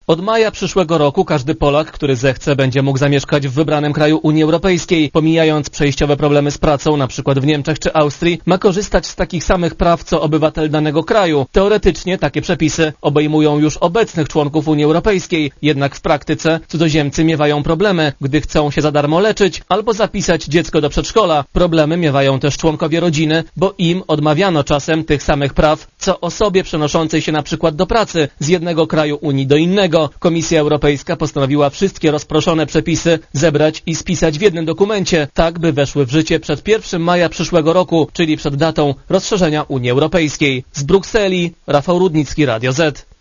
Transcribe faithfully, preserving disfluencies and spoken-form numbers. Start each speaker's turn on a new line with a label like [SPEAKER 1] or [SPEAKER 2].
[SPEAKER 1] Od maja przyszłego roku każdy Polak, który zechce, będzie mógł zamieszkać w wybranym kraju Unii Europejskiej. Pomijając przejściowe problemy z pracą, na przykład w Niemczech czy Austrii, ma korzystać z takich samych praw co obywatel danego kraju. Teoretycznie takie przepisy obejmują już obecnych członków Unii Europejskiej, jednak w praktyce cudzoziemcy miewają problemy, gdy chcą się za darmo leczyć albo zapisać dziecko do przedszkola. Problemy miewają też członkowie rodziny, bo im odmawiano czasem tych samych praw co osobie przenoszącej się na przykład do pracy z jednego kraju Unii do innego. Komisja Europejska postanowiła wszystkie rozproszone przepisy zebrać i spisać w jednym dokumencie, tak by weszły w życie przed pierwszego maja przyszłego roku, czyli przed datą rozszerzenia Unii Europejskiej. Z Brukseli Rafał Rudnicki, Radio Z.